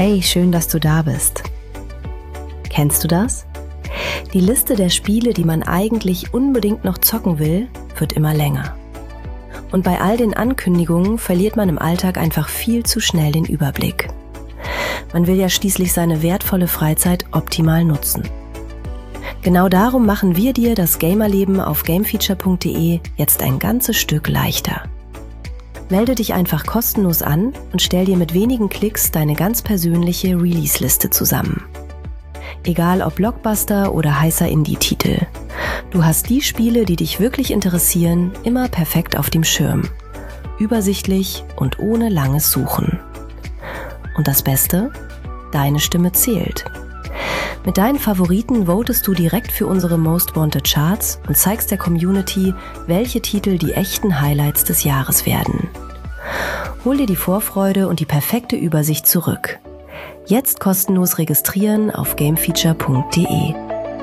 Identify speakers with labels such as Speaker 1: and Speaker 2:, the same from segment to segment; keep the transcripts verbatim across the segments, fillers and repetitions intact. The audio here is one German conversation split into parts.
Speaker 1: Hey, schön, dass du da bist. Kennst du das? Die Liste der Spiele, die man eigentlich unbedingt noch zocken will, wird immer länger. Und bei all den Ankündigungen verliert man im Alltag einfach viel zu schnell den Überblick. Man will ja schließlich seine wertvolle Freizeit optimal nutzen. Genau darum machen wir dir das Gamerleben auf gamefeature punkt de jetzt ein ganzes Stück leichter. Melde dich einfach kostenlos an und stell dir mit wenigen Klicks deine ganz persönliche Release-Liste zusammen. Egal ob Blockbuster oder heißer Indie-Titel. Du hast die Spiele, die dich wirklich interessieren, immer perfekt auf dem Schirm. Übersichtlich und ohne langes Suchen. Und das Beste? Deine Stimme zählt. Mit deinen Favoriten votest du direkt für unsere Most Wanted Charts und zeigst der Community, welche Titel die echten Highlights des Jahres werden. Hol dir die Vorfreude und die perfekte Übersicht zurück. Jetzt kostenlos registrieren auf gamefeature punkt de.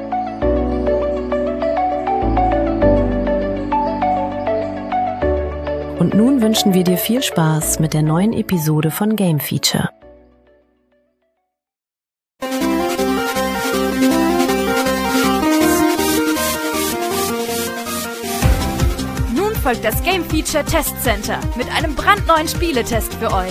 Speaker 1: Und nun wünschen wir dir viel Spaß mit der neuen Episode von Game Feature.
Speaker 2: Folgt das Game Feature Test Center mit einem brandneuen Spieletest für euch.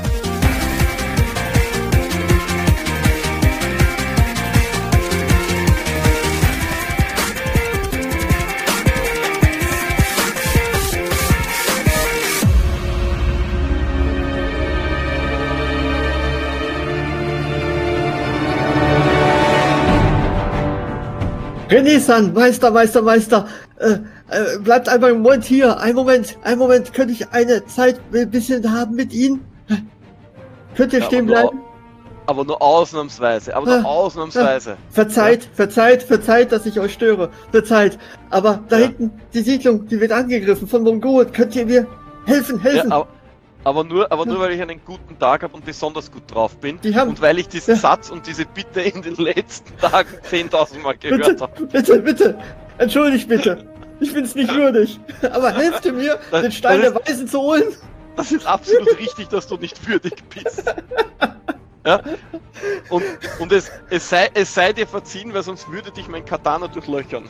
Speaker 3: René-san, Meister, Meister, Meister, äh, äh, bleibt einmal im Moment hier. Ein Moment, ein Moment, könnte ich eine Zeit ein bisschen haben mit Ihnen? Könnt ihr ja, stehen bleiben?
Speaker 4: Nur, aber nur ausnahmsweise, aber nur ah, ausnahmsweise.
Speaker 3: Ah, verzeiht, ja. verzeiht, verzeiht, dass ich euch störe. Verzeiht. Aber da ja. hinten, die Siedlung, die wird angegriffen von Mongolen. Könnt ihr mir helfen, helfen?
Speaker 4: Ja, aber, aber nur, aber nur weil ich einen guten Tag habe und besonders gut drauf bin.
Speaker 3: Die haben,
Speaker 4: und weil ich diesen
Speaker 3: ja.
Speaker 4: Satz und diese Bitte in den letzten Tagen zehntausend Mal gehört habe.
Speaker 3: Bitte, bitte, entschuldigt bitte. Ich bin's nicht würdig. Aber helft mir, das, den Stein der Weisen zu holen.
Speaker 4: Das ist absolut richtig, dass du nicht würdig bist. Ja? Und, und es, es, sei, es sei dir verziehen, weil sonst würde dich mein Katana durchlöchern.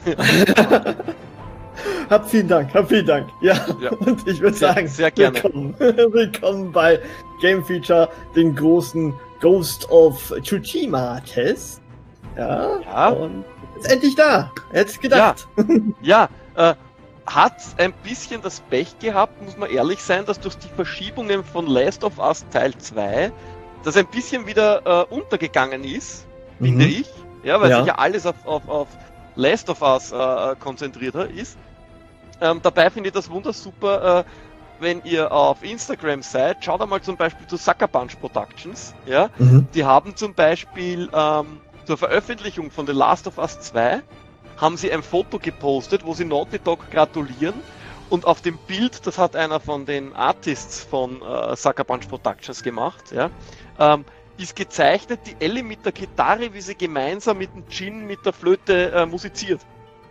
Speaker 3: Hab vielen Dank, hab vielen Dank. Ja, ja. Und ich würde sagen,
Speaker 4: sehr gerne.
Speaker 3: Willkommen, willkommen bei Game Feature, den großen Ghost of Tsushima Test. Ja,
Speaker 4: ja.
Speaker 3: Und ist endlich da. Hätt's gedacht.
Speaker 4: Ja, ja äh, hat ein bisschen das Pech gehabt, muss man ehrlich sein, dass durch die Verschiebungen von Last of Us Teil zwei das ein bisschen wieder äh, untergegangen ist, mhm. finde ich. Ja, weil ja. sich ja alles auf, auf, auf Last of Us äh, konzentriert ist. Ähm, dabei finde ich das wundersuper, äh, wenn ihr auf Instagram seid, schaut einmal zum Beispiel zu Sucker Punch Productions. Ja? Mhm. Die haben zum Beispiel ähm, zur Veröffentlichung von The Last of Us zwei haben sie ein Foto gepostet, wo sie Naughty Dog gratulieren. Und auf dem Bild, das hat einer von den Artists von äh, Sucker Punch Productions gemacht, ja, ähm, ist gezeichnet die Ellie mit der Gitarre, wie sie gemeinsam mit dem Jin mit der Flöte äh, musiziert.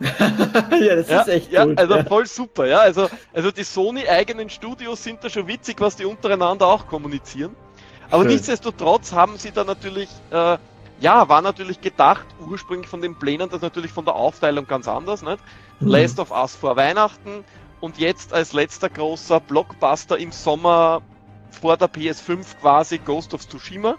Speaker 3: Ja, das ja, ist echt
Speaker 4: ja,
Speaker 3: gut.
Speaker 4: Also
Speaker 3: ja.
Speaker 4: voll super, ja. Also, also die Sony-eigenen Studios sind da schon witzig, was die untereinander auch kommunizieren. Aber Schön. Nichtsdestotrotz haben sie da natürlich, äh, ja, war natürlich gedacht, ursprünglich von den Plänen, das natürlich von der Aufteilung ganz anders, nicht? Mhm. Last of Us vor Weihnachten und jetzt als letzter großer Blockbuster im Sommer vor der P S fünf quasi Ghost of Tsushima.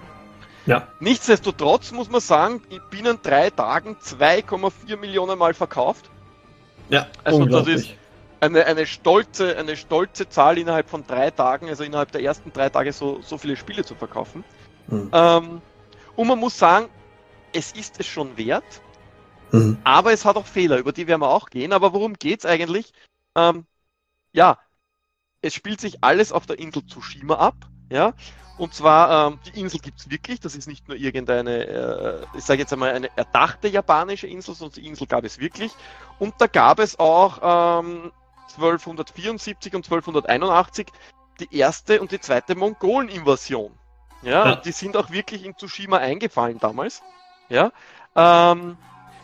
Speaker 3: Ja.
Speaker 4: Nichtsdestotrotz muss man sagen, binnen drei Tagen zwei Komma vier Millionen Mal verkauft.
Speaker 3: Ja,
Speaker 4: also das ist eine, eine, stolze, eine stolze Zahl innerhalb von drei Tagen, also innerhalb der ersten drei Tage so, so viele Spiele zu verkaufen. Mhm. Ähm, und man muss sagen, es ist es schon wert, mhm. aber es hat auch Fehler, über die werden wir auch gehen. Aber worum geht's eigentlich? Ähm, ja, es spielt sich alles auf der Insel Tsushima ab, ja. Und zwar, ähm, die Insel gibt's wirklich, das ist nicht nur irgendeine, äh, ich sage jetzt einmal, eine erdachte japanische Insel, sondern die Insel gab es wirklich. Und da gab es auch ähm, zwölfhundertvierundsiebzig und zwölfhunderteinundachtzig die erste und die zweite Mongolen-Invasion. Ja, ja. Und die sind auch wirklich in Tsushima eingefallen damals. Ja, ähm,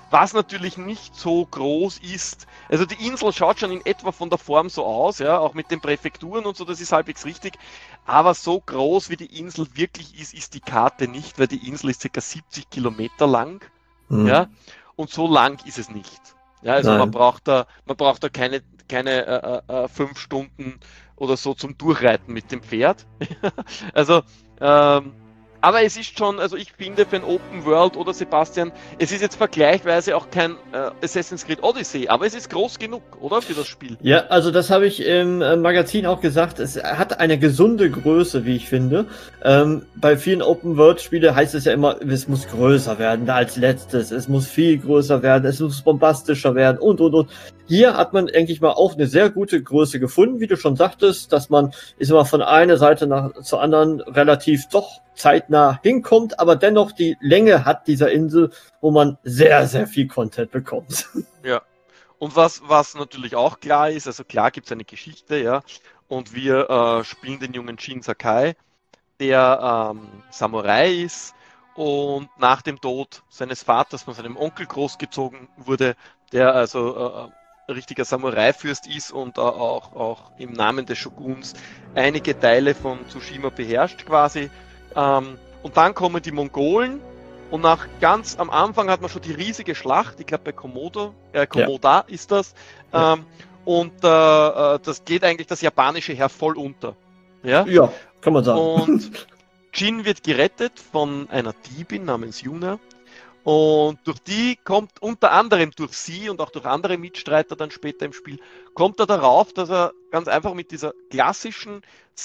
Speaker 4: was natürlich nicht so groß ist. Also die Insel schaut schon in etwa von der Form so aus, ja, auch mit den Präfekturen und so, das ist halbwegs richtig. Aber so groß wie die Insel wirklich ist, ist die Karte nicht, weil die Insel ist ca. siebzig Kilometer lang, mhm. ja, und so lang ist es nicht. Ja, also man braucht da, man braucht da keine, keine äh, äh, fünf Stunden oder so zum Durchreiten mit dem Pferd. Also, ähm, aber es ist schon, also ich finde für ein Open World, oder Sebastian, es ist jetzt vergleichsweise auch kein äh, Assassin's Creed Odyssey, aber es ist groß genug, oder, für das Spiel?
Speaker 3: Ja, also das habe ich im äh, Magazin auch gesagt, es hat eine gesunde Größe, wie ich finde. Ähm, bei vielen Open World Spielen heißt es ja immer, es muss größer werden als letztes, es muss viel größer werden, es muss bombastischer werden und, und, und. Hier hat man, denke ich mal, auch eine sehr gute Größe gefunden, wie du schon sagtest, dass man, ist immer von einer Seite nach zur anderen relativ doch zeitnah hinkommt, aber dennoch die Länge hat dieser Insel, wo man sehr, sehr viel Content bekommt.
Speaker 4: Ja, und was, was natürlich auch klar ist, also klar gibt es eine Geschichte, ja, und wir äh, spielen den jungen Jin Sakai, der ähm, Samurai ist und nach dem Tod seines Vaters von seinem Onkel großgezogen wurde, der also äh, richtiger Samurai-Fürst ist und äh, auch, auch im Namen des Shoguns einige Teile von Tsushima beherrscht quasi. Ähm, und dann kommen die Mongolen und nach ganz am Anfang hat man schon die riesige Schlacht, ich glaube bei Komodo, äh, Komoda ja. ist das, ja. ähm, und äh, das geht eigentlich das japanische Heer voll unter. Ja,
Speaker 3: ja, kann man sagen.
Speaker 4: Und Jin wird gerettet von einer Diebin namens Yuna. Und durch die kommt unter anderem durch sie und auch durch andere Mitstreiter dann später im Spiel, kommt er darauf, dass er ganz einfach mit dieser klassischen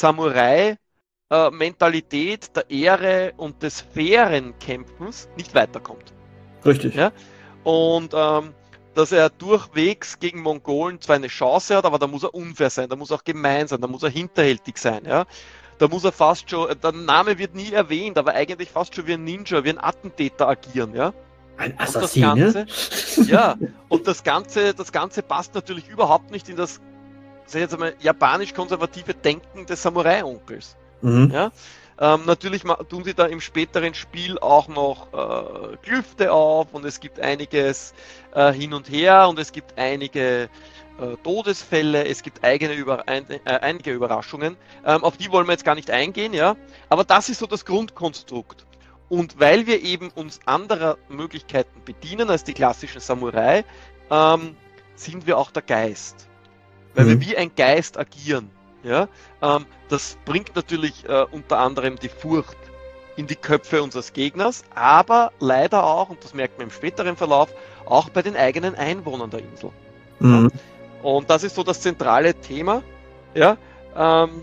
Speaker 4: Samurai-Mentalität der Ehre und des fairen Kämpfens nicht weiterkommt.
Speaker 3: Richtig.
Speaker 4: Ja? Und ähm, dass er durchwegs gegen Mongolen zwar eine Chance hat, aber da muss er unfair sein, da muss er auch gemein sein, da muss er hinterhältig sein. Ja? Da muss er fast schon, der Name wird nie erwähnt, aber eigentlich fast schon wie ein Ninja, wie ein Attentäter agieren, ja.
Speaker 3: Ein Assassin, und das
Speaker 4: Ganze, ja, und das Ganze, das Ganze passt natürlich überhaupt nicht in das, sag ich jetzt einmal, japanisch-konservative Denken des Samurai-Onkels.
Speaker 3: Mhm.
Speaker 4: Ja. Ähm, natürlich tun sie da im späteren Spiel auch noch äh, Klüfte auf und es gibt einiges äh, hin und her und es gibt einige Äh, Todesfälle, es gibt eigene Über ein, äh, einige Überraschungen, ähm, auf die wollen wir jetzt gar nicht eingehen, ja, aber das ist so das Grundkonstrukt. Und weil wir eben uns anderer Möglichkeiten bedienen als die klassischen Samurai, ähm, sind wir auch der Geist. Weil mhm. wir wie ein Geist agieren, ja, ähm, das bringt natürlich äh, unter anderem die Furcht in die Köpfe unseres Gegners, aber leider auch, und das merkt man im späteren Verlauf, auch bei den eigenen Einwohnern der Insel.
Speaker 3: Mhm.
Speaker 4: Ja. Und das ist so das zentrale Thema, ja. Ähm,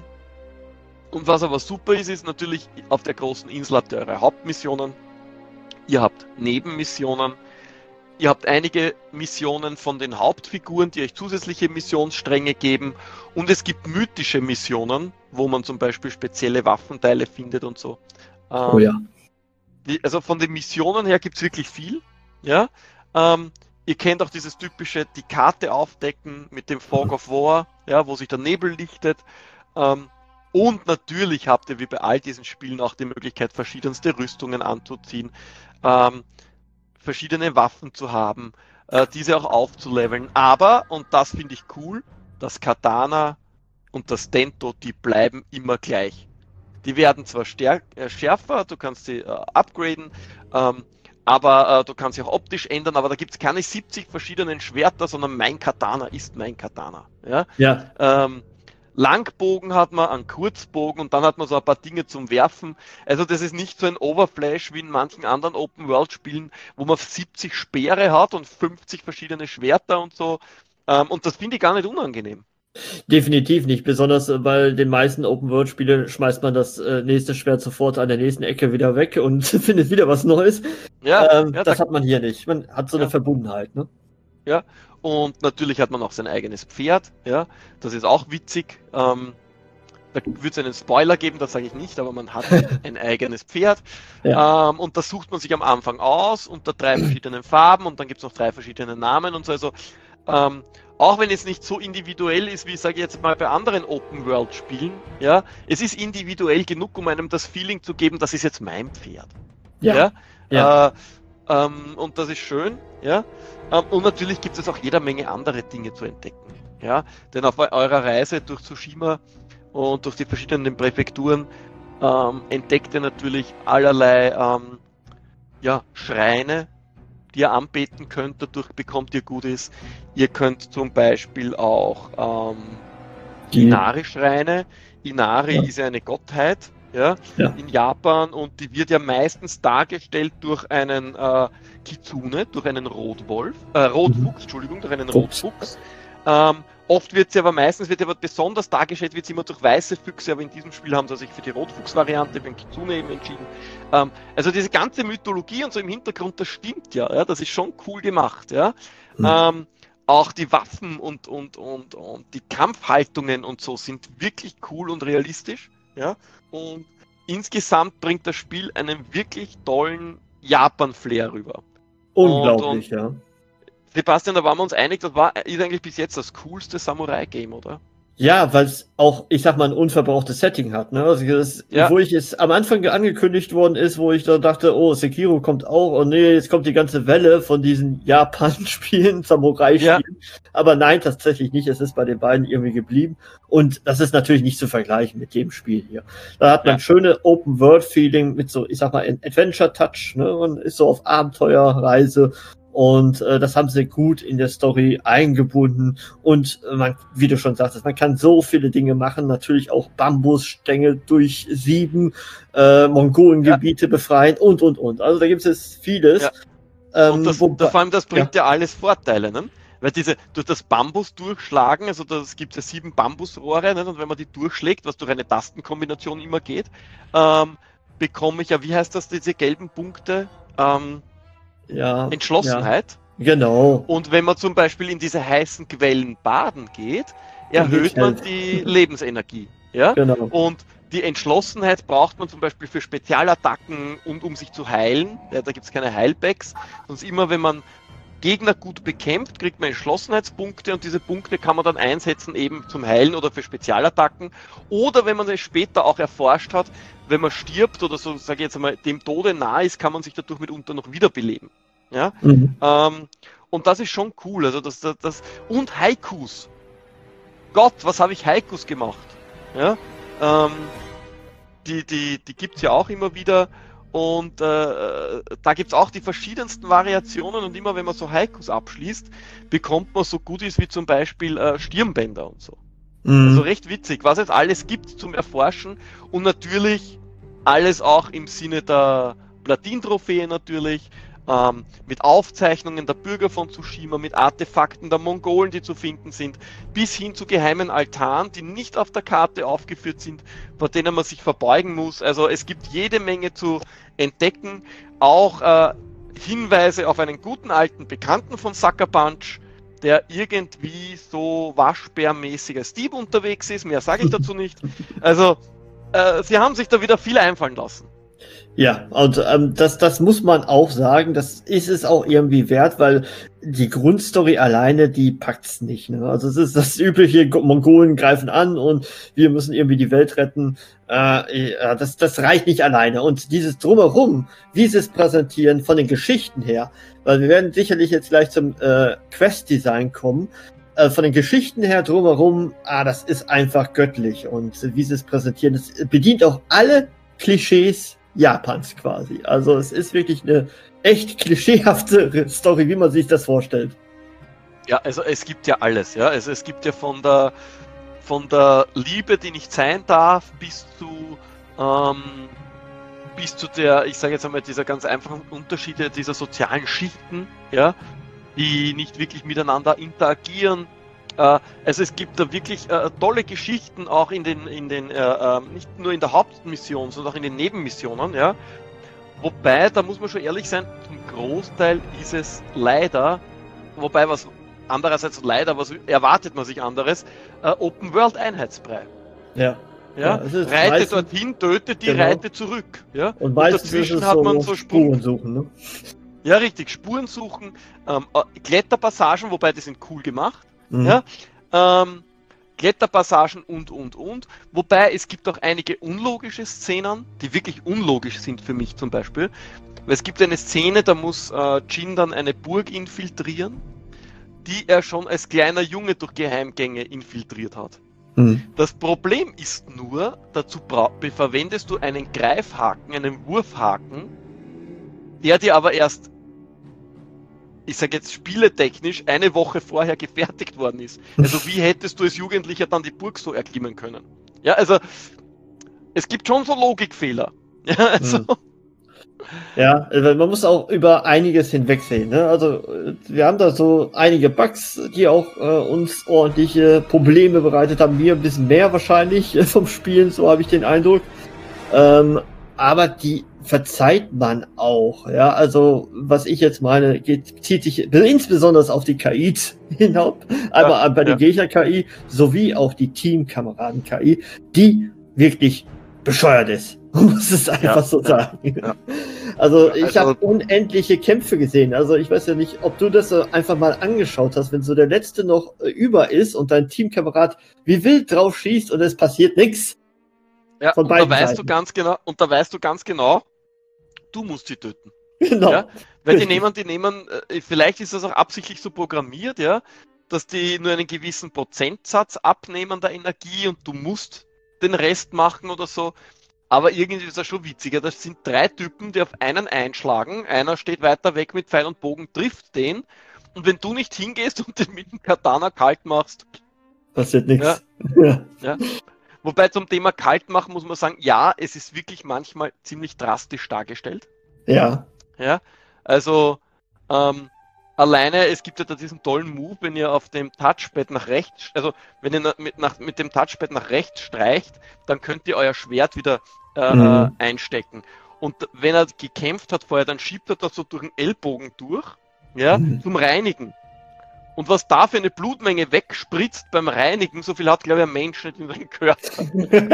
Speaker 4: und was aber super ist, ist natürlich, auf der großen Insel habt ihr eure Hauptmissionen, ihr habt Nebenmissionen, ihr habt einige Missionen von den Hauptfiguren, die euch zusätzliche Missionsstränge geben, und es gibt mythische Missionen, wo man zum Beispiel spezielle Waffenteile findet und so. Ähm,
Speaker 3: oh ja.
Speaker 4: Die, also von den Missionen her gibt es wirklich viel, ja. Ähm, Ihr kennt auch dieses typische, die Karte aufdecken mit dem Fog of War, ja, wo sich der Nebel lichtet. Ähm, und natürlich habt ihr wie bei all diesen Spielen auch die Möglichkeit, verschiedenste Rüstungen anzuziehen, ähm, verschiedene Waffen zu haben, äh, diese auch aufzuleveln. Aber, und das finde ich cool, das Katana und das Dento, die bleiben immer gleich. Die werden zwar stärk, äh, schärfer, du kannst sie äh, upgraden, ähm, aber äh, du kannst sie auch optisch ändern, aber da gibt es keine siebzig verschiedenen Schwerter, sondern mein Katana ist mein Katana. Ja.
Speaker 3: ja.
Speaker 4: Ähm, Langbogen hat man, einen Kurzbogen und dann hat man so ein paar Dinge zum Werfen. Also das ist nicht so ein Overflash wie in manchen anderen Open-World-Spielen, wo man siebzig Speere hat und fünfzig verschiedene Schwerter und so. Ähm, und das finde ich gar nicht unangenehm.
Speaker 3: Definitiv nicht, besonders bei den meisten Open-World-Spielen schmeißt man das äh, nächste Schwert sofort an der nächsten Ecke wieder weg und findet wieder was Neues.
Speaker 4: Ja,
Speaker 3: ähm,
Speaker 4: ja
Speaker 3: das
Speaker 4: da,
Speaker 3: hat man hier nicht. Man hat so eine
Speaker 4: ja.
Speaker 3: Verbundenheit, ne?
Speaker 4: Ja, und natürlich hat man auch sein eigenes Pferd, ja, das ist auch witzig. Ähm, da wird es einen Spoiler geben, das sage ich nicht, aber man hat ein eigenes Pferd.
Speaker 3: Ja.
Speaker 4: Ähm, und das sucht man sich am Anfang aus unter drei verschiedenen Farben und dann gibt es noch drei verschiedene Namen und so. Also, ähm, auch wenn es nicht so individuell ist, wie sage ich jetzt mal bei anderen Open-World-Spielen, ja, es ist individuell genug, um einem das Feeling zu geben, das ist jetzt mein Pferd.
Speaker 3: Ja.
Speaker 4: ja?
Speaker 3: ja.
Speaker 4: Äh, Ähm, und das ist schön, ja. Ähm, und natürlich gibt es auch jede Menge andere Dinge zu entdecken, ja. Denn auf eurer Reise durch Tsushima und durch die verschiedenen Präfekturen ähm, entdeckt ihr natürlich allerlei ähm, ja, Schreine, die ihr anbeten könnt, dadurch bekommt ihr Goodies. Ihr könnt zum Beispiel auch ähm,
Speaker 3: Die-
Speaker 4: Inari-Schreine. Inari
Speaker 3: Ja.
Speaker 4: ist ja eine Gottheit, ja,
Speaker 3: Ja.
Speaker 4: in Japan, und die wird ja meistens dargestellt durch einen äh, Kitsune, durch einen Rotwolf, äh, Rotfuchs, Entschuldigung, durch einen
Speaker 3: Fuchs.
Speaker 4: Rotfuchs. Ähm, oft wird sie aber, meistens wird sie aber besonders dargestellt, wird sie immer durch weiße Füchse, aber in diesem Spiel haben sie sich für die Rotfuchs-Variante beim Kitsune eben entschieden. Ähm, also diese ganze Mythologie und so im Hintergrund, das stimmt ja, ja, das ist schon cool gemacht, ja.
Speaker 3: Mhm.
Speaker 4: Ähm, auch die Waffen und, und, und, und die Kampfhaltungen und so sind wirklich cool und realistisch, ja. Und insgesamt bringt das Spiel einen wirklich tollen Japan-Flair rüber.
Speaker 3: Unglaublich,
Speaker 4: und-
Speaker 3: ja.
Speaker 4: Sebastian, da waren wir uns einig, das war ist eigentlich bis jetzt das coolste Samurai-Game, oder?
Speaker 3: Ja, weil es auch, ich sag mal, ein unverbrauchtes Setting hat. Ne? Also das,
Speaker 4: Ja.
Speaker 3: Wo ich es am Anfang angekündigt worden ist, wo ich da dachte, oh, Sekiro kommt auch, und nee, jetzt kommt die ganze Welle von diesen Japan-Spielen, Samurai-Spielen. Aber nein, tatsächlich nicht. Es ist bei den beiden irgendwie geblieben. Und das ist natürlich nicht zu vergleichen mit dem Spiel hier. Da hat man
Speaker 4: Ja.
Speaker 3: schöne Open-World-Feeling mit so, ich sag mal, Adventure-Touch. Ne? Man ist so auf Abenteuerreise. Und äh, das haben sie gut in der Story eingebunden. Und äh, man, wie du schon sagtest, man kann so viele Dinge machen. Natürlich auch Bambusstängel durchsieben, äh, Mongolengebiete befreien und, und, und. Also da gibt es vieles.
Speaker 4: Ja.
Speaker 3: Ähm,
Speaker 4: Und das,
Speaker 3: wobei-
Speaker 4: das, vor allem, das bringt ja, alles Vorteile, ne? Weil diese, durch das Bambus durchschlagen, also das gibt ja sieben Bambusrohre, ne? Und wenn man die durchschlägt, was durch eine Tastenkombination immer geht, ähm, bekomme ich ja, wie heißt das, diese gelben Punkte? Ähm,
Speaker 3: ja,
Speaker 4: Entschlossenheit.
Speaker 3: Ja, genau.
Speaker 4: Und wenn man zum Beispiel in diese heißen Quellen baden geht,
Speaker 3: Dann
Speaker 4: erhöht
Speaker 3: geht's
Speaker 4: man
Speaker 3: halt.
Speaker 4: die Lebensenergie. Ja?
Speaker 3: Genau.
Speaker 4: Und die Entschlossenheit braucht man zum Beispiel für Spezialattacken und um sich zu heilen. Ja, da gibt es keine Heilpacks. Sonst immer, wenn man Gegner gut bekämpft, kriegt man Entschlossenheitspunkte, und diese Punkte kann man dann einsetzen eben zum Heilen oder für Spezialattacken. Oder wenn man es später auch erforscht hat, wenn man stirbt oder so, sage ich jetzt einmal, dem Tode nahe ist, kann man sich dadurch mitunter noch wiederbeleben. Ja?
Speaker 3: Mhm.
Speaker 4: Ähm, und das ist schon cool. Also das, das, das und Haikus. Gott, was habe ich Haikus gemacht? Ja? Ähm, die die, die gibt es ja auch immer wieder. Und äh, da gibt es auch die verschiedensten Variationen, und immer wenn man so Haikus abschließt, bekommt man so Goodies wie zum Beispiel äh, Stirnbänder und so.
Speaker 3: Mhm.
Speaker 4: Also recht witzig, was es alles gibt zum Erforschen, und natürlich alles auch im Sinne der Platin-Trophäe natürlich, ähm, mit Aufzeichnungen der Bürger von Tsushima, mit Artefakten der Mongolen, die zu finden sind, bis hin zu geheimen Altaren, die nicht auf der Karte aufgeführt sind, vor denen man sich verbeugen muss. Also es gibt jede Menge zu entdecken, auch äh, Hinweise auf einen guten alten Bekannten von Sucker Punch, der irgendwie so waschbärmäßig als Dieb unterwegs ist, mehr sage ich dazu nicht. Also äh, sie haben sich da wieder viel einfallen lassen.
Speaker 3: Ja, und ähm, das, das muss man auch sagen, das ist es auch irgendwie wert, weil die Grundstory alleine, die packt's nicht. Ne? Also es ist das übliche, Mongolen greifen an und wir müssen irgendwie die Welt retten. Äh, ja, das, das reicht nicht alleine. Und dieses Drumherum, wie sie es präsentieren, von den Geschichten her, weil wir werden sicherlich jetzt gleich zum äh, Quest-Design kommen, äh, von den Geschichten her drumherum, ah, das ist einfach göttlich. Und äh, wie sie es präsentieren, das bedient auch alle Klischees Japans quasi. Also es ist wirklich eine echt klischeehafte Story, wie man sich das vorstellt.
Speaker 4: Ja, also es gibt ja alles, ja. Also es gibt ja von der von der Liebe, die nicht sein darf, bis zu ähm, bis zu der, ich sage jetzt einmal, dieser ganz einfachen Unterschiede dieser sozialen Schichten, ja, die nicht wirklich miteinander interagieren. Äh, also es gibt da wirklich äh, tolle Geschichten auch in den, in den äh, äh, nicht nur in der Hauptmission, sondern auch in den Nebenmissionen, ja. Wobei, da muss man schon ehrlich sein, zum Großteil ist es leider, wobei was andererseits leider, was erwartet man sich anderes, äh, Open World Einheitsbrei.
Speaker 3: Ja.
Speaker 4: Ja,
Speaker 3: Ja, es ist
Speaker 4: reite
Speaker 3: meistens-
Speaker 4: dorthin, töte die,
Speaker 3: Genau.
Speaker 4: reite zurück. Ja?
Speaker 3: Und meistens
Speaker 4: dazwischen
Speaker 3: ist es
Speaker 4: hat
Speaker 3: so
Speaker 4: man so Sprung,
Speaker 3: Spuren suchen, ne?
Speaker 4: ja richtig, Spuren suchen, ähm, äh, Kletterpassagen, wobei die sind cool gemacht.
Speaker 3: Mhm.
Speaker 4: Ja? Ähm, Kletterpassagen und, und, und. Wobei es gibt auch einige unlogische Szenen, die wirklich unlogisch sind für mich zum Beispiel. Weil es gibt eine Szene, da muss äh, Jin dann eine Burg infiltrieren, die er schon als kleiner Junge durch Geheimgänge infiltriert hat.
Speaker 3: Hm.
Speaker 4: Das Problem ist nur, dazu verwendest du einen Greifhaken, einen Wurfhaken, der dir aber erst, ich sage jetzt spieletechnisch, eine Woche vorher gefertigt worden ist. Also wie hättest du als Jugendlicher dann die Burg so erklimmen können? Ja, also es gibt schon so Logikfehler. Ja, also...
Speaker 3: Hm. Ja, also man muss auch über einiges hinwegsehen. Ne? Also wir haben da so einige Bugs, die auch äh, uns ordentliche Probleme bereitet haben. Wir ein bisschen mehr wahrscheinlich äh, vom Spielen, so habe ich den Eindruck. Ähm, aber die verzeiht man auch. Ja, also was ich jetzt meine, geht, zieht sich insbesondere auf die K I hinaus. Einmal
Speaker 4: Ja,
Speaker 3: bei der
Speaker 4: ja.
Speaker 3: Gegner-K I sowie auch die Teamkameraden-K I, die wirklich bescheuert ist. Man muss es einfach
Speaker 4: Ja,
Speaker 3: so
Speaker 4: ja,
Speaker 3: sagen.
Speaker 4: ja.
Speaker 3: Also ich
Speaker 4: Also-
Speaker 3: habe unendliche Kämpfe gesehen. Also ich weiß ja nicht, ob du das so einfach mal angeschaut hast, wenn so der letzte noch äh, über ist und dein Teamkamerad wie wild drauf schießt und es passiert nichts.
Speaker 4: Ja,
Speaker 3: Von
Speaker 4: und da
Speaker 3: beiden
Speaker 4: weißt
Speaker 3: Seiten.
Speaker 4: du ganz genau, und da weißt du ganz genau, du musst sie töten.
Speaker 3: Genau.
Speaker 4: Ja? Weil die
Speaker 3: Richtig.
Speaker 4: nehmen, die nehmen, äh, vielleicht ist das auch absichtlich so programmiert, ja, dass die nur einen gewissen Prozentsatz abnehmen der Energie und du musst den Rest machen oder so. Aber irgendwie ist das schon witziger. Das sind drei Typen, die auf einen einschlagen. Einer steht weiter weg mit Pfeil und Bogen, trifft den. Und wenn du nicht hingehst und den mit dem Katana kalt machst,
Speaker 3: Passiert nichts. Ja.
Speaker 4: ja. Wobei zum Thema kalt machen muss man sagen, ja, es ist wirklich manchmal ziemlich drastisch dargestellt.
Speaker 3: Ja.
Speaker 4: Ja, also ähm, alleine, es gibt ja da diesen tollen Move, wenn ihr auf dem Touchpad nach rechts, also wenn ihr na- mit, nach, mit dem Touchpad nach rechts streicht, dann könnt ihr euer Schwert wieder äh,
Speaker 3: Mhm.
Speaker 4: einstecken. Und wenn er gekämpft hat vorher, dann schiebt er das so durch den Ellbogen durch, ja,
Speaker 3: Mhm.
Speaker 4: zum Reinigen. Und was da für eine Blutmenge wegspritzt beim Reinigen, so viel hat, glaube ich, ein Mensch nicht in seinem Körper.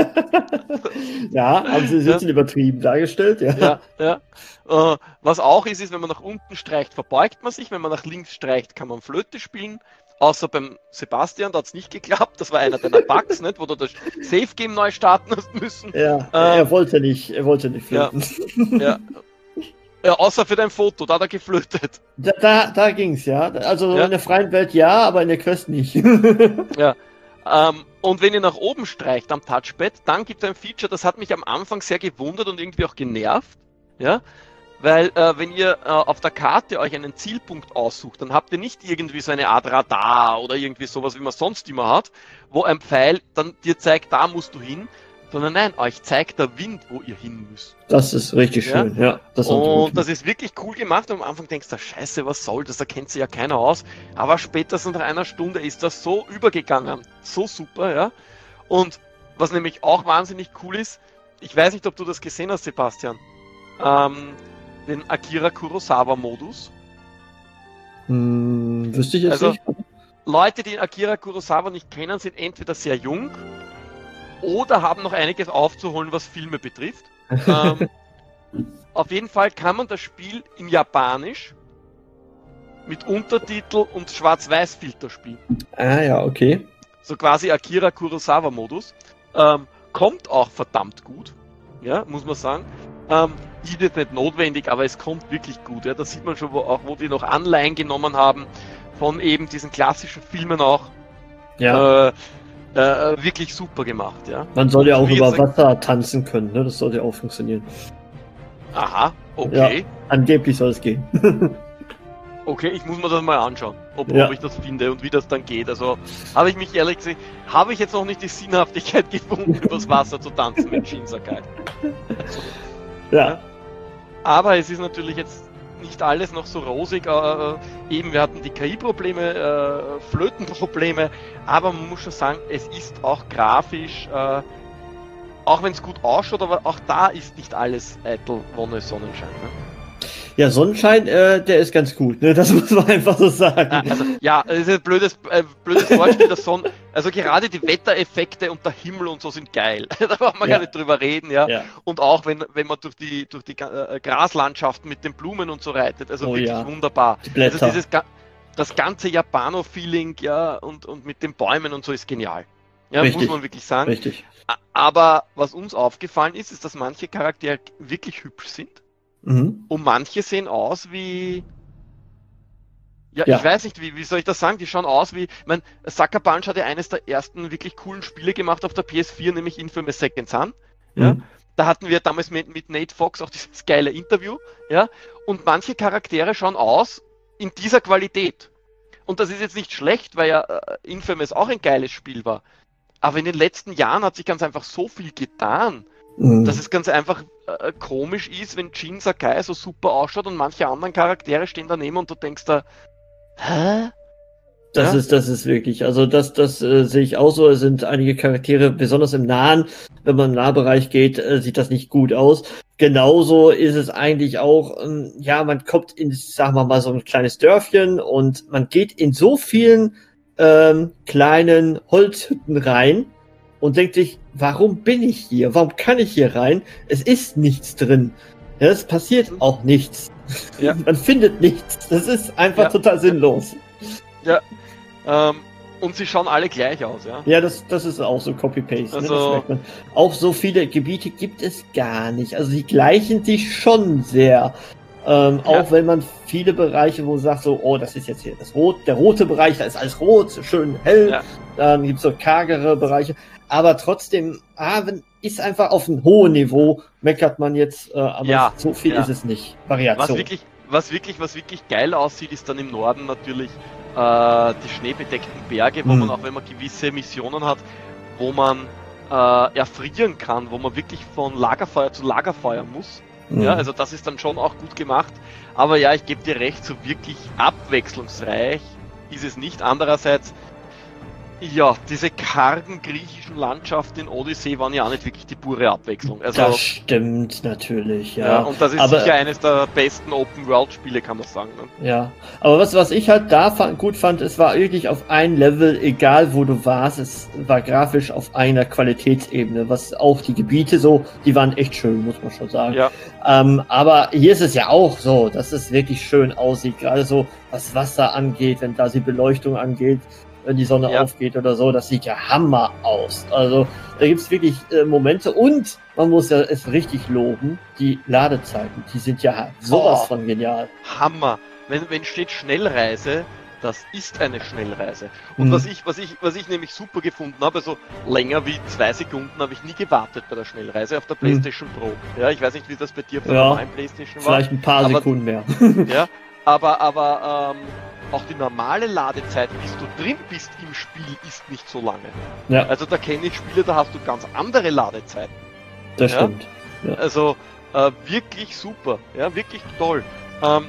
Speaker 3: Ja, haben sie es
Speaker 4: Ja.
Speaker 3: jetzt übertrieben dargestellt, ja.
Speaker 4: Ja, ja. Äh, was auch ist, ist, wenn man nach unten streicht, verbeugt man sich. Wenn man nach links streicht, kann man Flöte spielen. Außer beim Sebastian, da hat es nicht geklappt. Das war einer deiner Bugs, nicht? Wo du das Safe Game neu starten hast müssen.
Speaker 3: Ja,
Speaker 4: Ähm,
Speaker 3: er wollte nicht, er wollte nicht
Speaker 4: Ja.
Speaker 3: flöten.
Speaker 4: Ja. Ja, außer für dein Foto, da hat er geflötet.
Speaker 3: Da, da, da ging's, ja. Also
Speaker 4: Ja.
Speaker 3: in der freien Welt ja, aber in der Quest nicht.
Speaker 4: Ähm, und wenn ihr nach oben streicht am Touchpad, dann gibt es ein Feature, das hat mich am Anfang sehr gewundert und irgendwie auch genervt. Ja? Weil äh, wenn ihr äh, auf der Karte euch einen Zielpunkt aussucht, dann habt ihr nicht irgendwie so eine Art Radar oder irgendwie sowas, wie man sonst immer hat, wo ein Pfeil dann dir zeigt, da musst du hin, sondern nein, euch zeigt der Wind, wo ihr hin müsst.
Speaker 3: Das ist richtig
Speaker 4: Ja.
Speaker 3: schön, ja. Das haben sie gut
Speaker 4: Und das ist wirklich cool gemacht. Und am Anfang denkst du, scheiße, was soll das? Da kennt sich ja keiner aus. Aber spätestens nach einer Stunde ist das so übergegangen. So super, ja. Und was nämlich auch wahnsinnig cool ist, ich weiß nicht, ob du das gesehen hast, Sebastian, ähm, den Akira Kurosawa-Modus.
Speaker 3: Hm, wüsste ich jetzt
Speaker 4: Also-
Speaker 3: nicht.
Speaker 4: Leute, die Akira Kurosawa nicht kennen, sind entweder sehr jung oder haben noch einiges aufzuholen, was Filme betrifft. ähm, auf jeden Fall kann man das Spiel in Japanisch mit Untertitel und Schwarz-Weiß-Filter spielen.
Speaker 3: Ah ja, okay.
Speaker 4: So quasi Akira Kurosawa-Modus. Ähm, kommt auch verdammt gut, ja, muss man sagen. Ähm, ist jetzt nicht notwendig, aber es kommt wirklich gut. Ja. Da sieht man schon, wo, auch wo die noch Anleihen genommen haben von eben diesen klassischen Filmen auch.
Speaker 3: Ja.
Speaker 4: Äh, äh, wirklich super gemacht, ja.
Speaker 3: Man soll ja auch
Speaker 4: wie
Speaker 3: über
Speaker 4: jetzt-
Speaker 3: Wasser tanzen können, ne? Das sollte ja auch funktionieren.
Speaker 4: Aha, okay.
Speaker 3: Angeblich soll es gehen.
Speaker 4: Okay, ich muss mir das mal anschauen, ob,
Speaker 3: Ja.
Speaker 4: ob ich das finde und wie das dann geht. Also habe ich mich ehrlich gesagt, habe ich jetzt noch nicht die Sinnhaftigkeit gefunden, übers Wasser zu tanzen mit Shin Sakai.
Speaker 3: Ja.
Speaker 4: Aber es ist natürlich jetzt nicht alles noch so rosig. Äh, eben, wir hatten die K I-Probleme, äh, Flötenprobleme, aber man muss schon sagen, es ist auch grafisch, äh, auch wenn es gut ausschaut, aber auch da ist nicht alles eitel Wonne Sonnenschein. Ne?
Speaker 3: Ja, Sonnenschein, äh, der ist ganz gut, ne? Das muss man einfach so sagen.
Speaker 4: Ah, also, ja, es ist ein blödes, äh, blödes Wortspiel, der Sonne. Also gerade die Wettereffekte und der Himmel und so sind geil. Da braucht man
Speaker 3: Ja.
Speaker 4: gar nicht drüber reden, ja.
Speaker 3: Ja.
Speaker 4: Und auch wenn, wenn man durch die, durch die äh, Graslandschaften mit den Blumen und so reitet, also
Speaker 3: Oh
Speaker 4: wirklich
Speaker 3: ja.
Speaker 4: wunderbar.
Speaker 3: Die Blätter.
Speaker 4: Also dieses, ga- das ganze Japano-Feeling, ja, und, und mit den Bäumen und so ist genial. Ja,
Speaker 3: Richtig.
Speaker 4: muss man wirklich sagen.
Speaker 3: Richtig.
Speaker 4: A- Aber was uns aufgefallen ist, ist, dass manche Charaktere wirklich hübsch sind.
Speaker 3: Mhm.
Speaker 4: Und manche sehen aus wie... Ja,
Speaker 3: Ja.
Speaker 4: ich weiß nicht, wie, wie soll ich das sagen? Die schauen aus wie... Ich meine, Sucker Punch hat ja eines der ersten wirklich coolen Spiele gemacht auf der P S vier, nämlich Infamous Second Son. Ja?
Speaker 3: Mhm.
Speaker 4: Da hatten wir damals mit, mit Nate Fox auch dieses geile Interview. Ja? Und manche Charaktere schauen aus in dieser Qualität. Und das ist jetzt nicht schlecht, weil ja äh, Infamous auch ein geiles Spiel war. Aber in den letzten Jahren hat sich ganz einfach so viel getan,
Speaker 3: Mhm.
Speaker 4: dass es ganz einfach äh, komisch ist, wenn Jin Sakai so super ausschaut und manche anderen Charaktere stehen daneben und du denkst da, hä?
Speaker 3: Das
Speaker 4: Ja?
Speaker 3: ist, das ist wirklich, also das, das äh, sehe ich auch so. Es sind einige Charaktere, besonders im Nahen, wenn man im Nahbereich geht, äh, sieht das nicht gut aus. Genauso ist es eigentlich auch, ähm, ja, man kommt in, sagen wir mal, so ein kleines Dörfchen und man geht in so vielen ähm, kleinen Holzhütten rein und denkt sich, warum bin ich hier? Warum kann ich hier rein? Es ist nichts drin. Ja, es passiert auch nichts.
Speaker 4: Ja.
Speaker 3: Man findet nichts. Das ist einfach
Speaker 4: Ja.
Speaker 3: total sinnlos.
Speaker 4: Ja. Ähm, und sie schauen alle gleich aus, ja.
Speaker 3: Ja, das, das ist auch so Copy-Paste.
Speaker 4: Also-
Speaker 3: Ne? Das merkt man. Auch so viele Gebiete gibt es gar nicht. Also die gleichen sich schon sehr. Ähm,
Speaker 4: Ja.
Speaker 3: Auch wenn man viele Bereiche, wo man sagt so, oh, das ist jetzt hier das Rot, der rote Bereich, da ist alles rot, so schön hell.
Speaker 4: Ja.
Speaker 3: Dann gibt's so kargere Bereiche. Aber trotzdem, ah, wenn, ist einfach auf einem hohen Niveau, meckert man jetzt, äh, aber
Speaker 4: Ja,
Speaker 3: so viel
Speaker 4: ja.
Speaker 3: ist es nicht.
Speaker 4: Was
Speaker 3: Variation.
Speaker 4: wirklich, was wirklich, was wirklich geil aussieht, ist dann im Norden natürlich äh, die schneebedeckten Berge, wo
Speaker 3: Mhm.
Speaker 4: man auch, wenn man gewisse Missionen hat, wo man äh, erfrieren kann, wo man wirklich von Lagerfeuer zu Lagerfeuer muss.
Speaker 3: Mhm.
Speaker 4: Ja, also das ist dann schon auch gut gemacht. Aber ja, ich gebe dir recht, so wirklich abwechslungsreich ist es nicht. Andererseits, ja, diese kargen griechischen Landschaften in Odyssey waren ja auch nicht wirklich die pure Abwechslung. Also,
Speaker 3: das stimmt natürlich, ja.
Speaker 4: ja, und das ist
Speaker 3: aber,
Speaker 4: sicher eines der besten Open-World-Spiele, kann man sagen. Ne?
Speaker 3: Ja, aber was, was ich halt da fand, gut fand, es war wirklich auf ein Level, egal wo du warst, es war grafisch auf einer Qualitätsebene, was auch die Gebiete so, die waren echt schön, muss man schon sagen.
Speaker 4: Ja,
Speaker 3: Ähm, aber hier ist es ja auch so, dass es wirklich schön aussieht, gerade so was Wasser angeht, wenn da die Beleuchtung angeht, wenn die Sonne
Speaker 4: Ja.
Speaker 3: aufgeht oder so, das sieht ja Hammer aus. Also da gibt's wirklich äh, Momente und man muss ja es richtig loben, die Ladezeiten, die sind ja sowas
Speaker 4: Oh.
Speaker 3: von genial.
Speaker 4: Hammer. Wenn, wenn steht Schnellreise, das ist eine Schnellreise. Und
Speaker 3: Mhm.
Speaker 4: was ich, was ich, was ich nämlich super gefunden habe, also länger wie zwei Sekunden habe ich nie gewartet bei der Schnellreise auf der PlayStation Pro. Ja, ich weiß nicht, wie das bei dir auf der
Speaker 3: Ja,
Speaker 4: normalen PlayStation war.
Speaker 3: Vielleicht ein paar
Speaker 4: Aber-
Speaker 3: Sekunden mehr.
Speaker 4: Ja, aber, aber ähm, auch die normale Ladezeit, bis du drin bist im Spiel, ist nicht so lange.
Speaker 3: Ja,
Speaker 4: Also da kenne ich Spiele, da hast du ganz andere Ladezeiten.
Speaker 3: das
Speaker 4: ja.
Speaker 3: stimmt.
Speaker 4: Also äh, wirklich super, ja, wirklich toll. Ähm,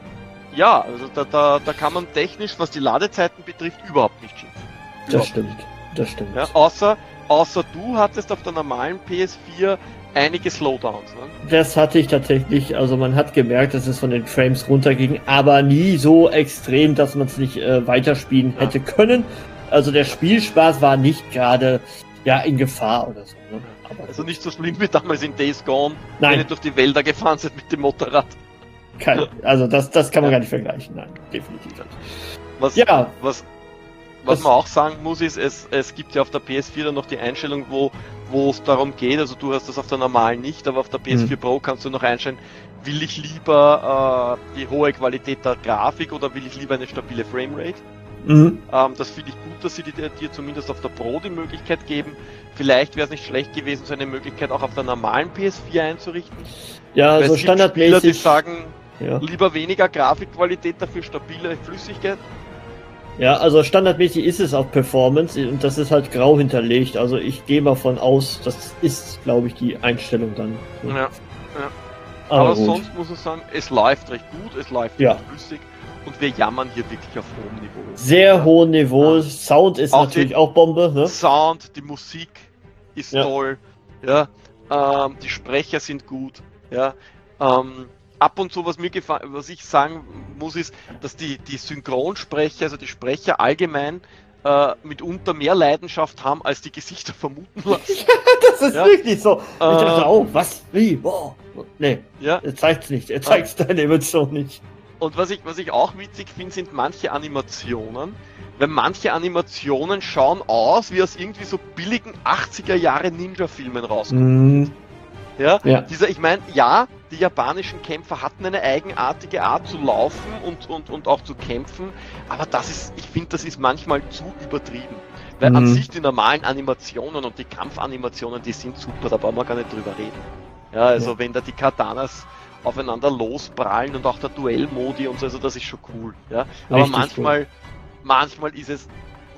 Speaker 4: ja, also da, da, da kann man technisch, was die Ladezeiten betrifft, überhaupt nicht schimpfen.
Speaker 3: Das
Speaker 4: Überhaupt
Speaker 3: stimmt. Das stimmt.
Speaker 4: Ja, außer, außer du hattest auf der normalen P S vier einige Slowdowns. Ne?
Speaker 3: Das hatte ich tatsächlich, also man hat gemerkt, dass es von den Frames runterging, aber nie so extrem, dass man es nicht äh, weiterspielen
Speaker 4: Ja.
Speaker 3: hätte können. Also der Spielspaß war nicht gerade ja in Gefahr oder so. Ne? Aber
Speaker 4: Also nicht so schlimm wie damals in Days Gone, wenn
Speaker 3: Nein.
Speaker 4: ihr durch die Wälder gefahren seid mit dem Motorrad.
Speaker 3: kein, also das, das kann man
Speaker 4: Ja.
Speaker 3: gar nicht vergleichen. Nein, definitiv nicht.
Speaker 4: Was,
Speaker 3: Ja,
Speaker 4: was, was
Speaker 3: Das-
Speaker 4: man auch sagen muss, ist, es, es gibt ja auf der P S vier dann noch die Einstellung, wo wo es darum geht, also du hast das auf der normalen nicht, aber auf der P S vier
Speaker 3: Mhm.
Speaker 4: Pro kannst du noch einstellen, will ich lieber äh, die hohe Qualität der Grafik oder will ich lieber eine stabile Framerate?
Speaker 3: mhm.
Speaker 4: Ähm, das finde ich gut, dass sie dir, dir zumindest auf der Pro die Möglichkeit geben. Vielleicht wäre es nicht schlecht gewesen, so eine Möglichkeit auch auf der normalen P S vier einzurichten.
Speaker 3: ja,
Speaker 4: Weil
Speaker 3: also
Speaker 4: es gibt Spieler, die
Speaker 3: standardmäßig.
Speaker 4: sagen,
Speaker 3: Ja.
Speaker 4: lieber weniger Grafikqualität, dafür stabile Flüssigkeit.
Speaker 3: Ja, also standardmäßig ist es auf Performance und das ist halt grau hinterlegt. Also ich gehe mal von aus, das ist, glaube ich, die Einstellung dann.
Speaker 4: Ja.
Speaker 3: Aber,
Speaker 4: Aber
Speaker 3: gut.
Speaker 4: sonst muss ich sagen, es läuft recht gut, es läuft
Speaker 3: Ja.
Speaker 4: recht flüssig und wir jammern hier wirklich auf hohem Niveau.
Speaker 3: Sehr
Speaker 4: Ja.
Speaker 3: hohem Niveau.
Speaker 4: Ja.
Speaker 3: Sound ist
Speaker 4: Auch
Speaker 3: natürlich
Speaker 4: die-
Speaker 3: auch Bombe, ne?
Speaker 4: Sound, die Musik ist
Speaker 3: Ja.
Speaker 4: toll, ja, ähm, die Sprecher sind gut, ja. Ähm, ab und zu, was mir gefallen, was ich sagen muss, ist, dass die, die Synchronsprecher, also die Sprecher allgemein äh, mitunter mehr Leidenschaft haben, als die Gesichter vermuten lassen.
Speaker 3: Das ist
Speaker 4: Ja.
Speaker 3: wirklich so. Ich dachte
Speaker 4: Ähm,
Speaker 3: auch, was? Wie? Boah. Nee,
Speaker 4: Ja.
Speaker 3: er zeigt's nicht. Er zeigt deine Emotion nicht.
Speaker 4: Und was ich, was ich auch witzig finde, sind manche Animationen. Weil manche Animationen schauen aus, wie aus irgendwie so billigen achtziger Jahre Ninja-Filmen rauskommen.
Speaker 3: Mhm.
Speaker 4: Ja?
Speaker 3: Ja.
Speaker 4: Dieser, ich meine, ja, die japanischen Kämpfer hatten eine eigenartige Art zu laufen und, und, und auch zu kämpfen, aber das ist, ich finde, das ist manchmal zu übertrieben. Weil mhm. an sich die normalen Animationen und die Kampfanimationen, die sind super, da brauchen wir gar nicht drüber reden. Ja, also ja. wenn da die Katanas aufeinander losprallen und auch der Duellmodi und so, also das ist schon cool. Ja? Aber Richtig manchmal, cool. manchmal ist es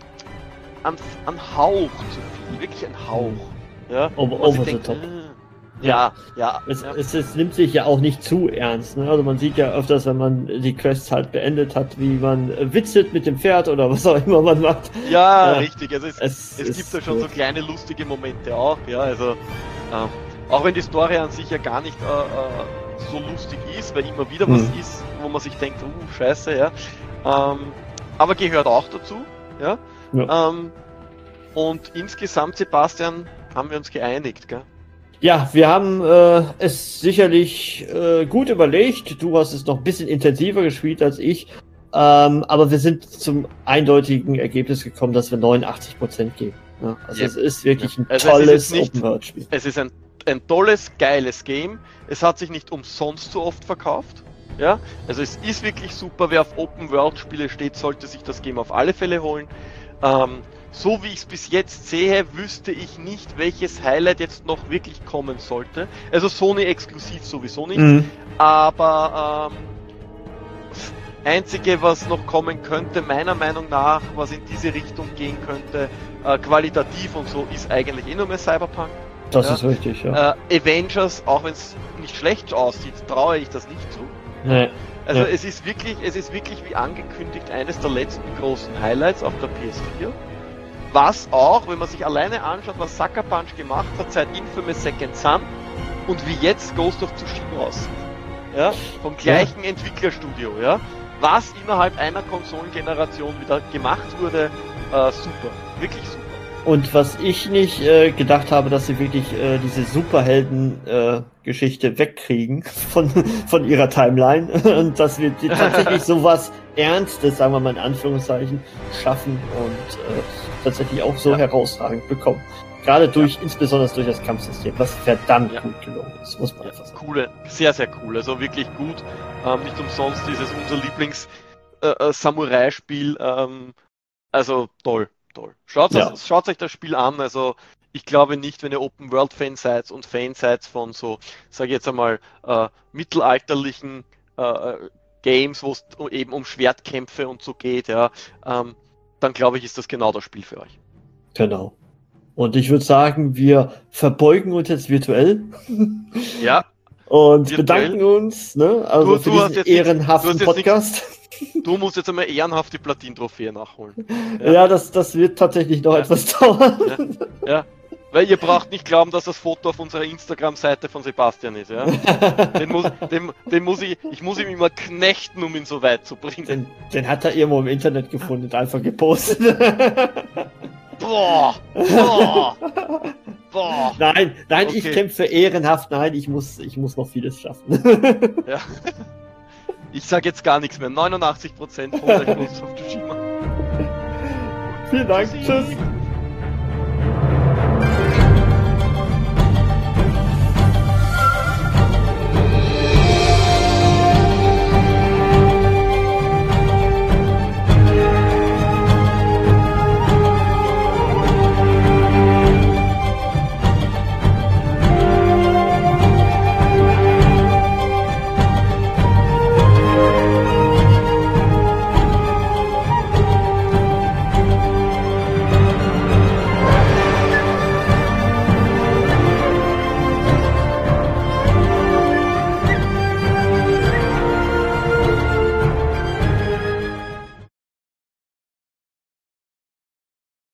Speaker 4: ein, ein Hauch zu viel, wirklich ein Hauch. Ja?
Speaker 3: Over, over the top.
Speaker 4: Ja, ja.
Speaker 3: Es,
Speaker 4: ja.
Speaker 3: Es, es nimmt sich ja auch nicht zu ernst. Ne? Also man sieht ja öfters, wenn man die Quests halt beendet hat, wie man witzelt mit dem Pferd oder was auch immer man macht.
Speaker 4: Ja, äh, richtig. Also es,
Speaker 3: es,
Speaker 4: es, es gibt da schon
Speaker 3: gut.
Speaker 4: so kleine lustige Momente auch. Ja, also ähm, auch wenn die Story an sich ja gar nicht äh, äh, so lustig ist, weil immer wieder was hm. ist, wo man sich denkt, uh, scheiße, ja. Ähm, aber gehört auch dazu. Ja. ja. Ähm, und insgesamt, Sebastian, haben wir uns geeinigt, gell?
Speaker 3: Ja, wir haben äh, es sicherlich äh, gut überlegt. Du hast es noch ein bisschen intensiver gespielt als ich. Ähm, aber wir sind zum eindeutigen Ergebnis gekommen, dass wir neunundachtzig Prozent geben. Ja, also ja. es ist wirklich ein also tolles Open-World-Spiel.
Speaker 4: Es ist ein, ein tolles, geiles Game. Es hat sich nicht umsonst so oft verkauft. Ja, also es ist wirklich super. Wer auf Open-World-Spiele steht, sollte sich das Game auf alle Fälle holen. Ähm, So wie ich es bis jetzt sehe, wüsste ich nicht, welches Highlight jetzt noch wirklich kommen sollte. Also Sony exklusiv sowieso nicht. Mhm. Aber ähm, das Einzige, was noch kommen könnte, meiner Meinung nach, was in diese Richtung gehen könnte, äh, qualitativ und so, ist eigentlich eh nur mehr Cyberpunk.
Speaker 3: Das
Speaker 4: ja.
Speaker 3: ist richtig, ja.
Speaker 4: Äh, Avengers, auch wenn es nicht schlecht aussieht, traue ich das nicht zu.
Speaker 3: Nee.
Speaker 4: Also
Speaker 3: ja.
Speaker 4: es ist wirklich, es ist wirklich wie angekündigt eines der letzten großen Highlights auf der P S vier. Was auch, wenn man sich alleine anschaut, was Sucker Punch gemacht hat seit Infamous Second Son und wie jetzt Ghost of Tsushima aussieht. Ja, vom gleichen ja. Entwicklerstudio, ja. Was innerhalb einer Konsolengeneration wieder gemacht wurde, äh, super. Wirklich super.
Speaker 3: Und was ich nicht äh, gedacht habe, dass sie wirklich äh, diese Superhelden-Geschichte äh, wegkriegen von, von ihrer Timeline und dass wir tatsächlich sowas Ernstes, sagen wir mal in Anführungszeichen, schaffen und äh, tatsächlich auch so ja. herausragend bekommen. Gerade durch, ja. insbesondere durch das Kampfsystem, was verdammt ja. gut gelungen ist, muss man
Speaker 4: ja.
Speaker 3: einfach sagen.
Speaker 4: Coole, sehr, sehr cool, also wirklich gut. Ähm, nicht umsonst dieses unser Lieblings-Samurai-Spiel, äh, ähm, also toll. Toll. Schaut, ja. das, schaut euch das Spiel an, also ich glaube nicht, wenn ihr Open-World-Fan seid und Fan seid von so, sage ich jetzt einmal, äh, mittelalterlichen äh, Games, wo es eben um Schwertkämpfe und so geht, ja, ähm, dann glaube ich, ist das genau das Spiel für euch.
Speaker 3: Genau. Und ich würde sagen, wir verbeugen uns jetzt virtuell.
Speaker 4: Ja.
Speaker 3: Und virtuell. bedanken uns, ne, also
Speaker 4: du,
Speaker 3: für
Speaker 4: du
Speaker 3: diesen ehrenhaften
Speaker 4: nicht,
Speaker 3: Podcast.
Speaker 4: Nicht, du musst jetzt einmal ehrenhaft die Platin-Trophäe nachholen.
Speaker 3: Ja, ja das, das wird tatsächlich noch ja. etwas dauern.
Speaker 4: Ja. ja, weil ihr braucht nicht glauben, dass das Foto auf unserer Instagram-Seite von Sebastian ist. Ja? den muss, den, den muss ich, ich muss ihm immer knechten, um ihn so weit zu bringen.
Speaker 3: Den, den hat er irgendwo im Internet gefunden und einfach gepostet.
Speaker 4: Boah, boah, boah.
Speaker 3: Nein, nein, okay. Ich kämpfe ehrenhaft. Nein, ich muss, ich muss noch vieles schaffen.
Speaker 4: Ja. Ich sage jetzt gar nichts mehr. neunundachtzig Prozent von der Ghost of Tsushima.
Speaker 3: Vielen Dank. Tschüss.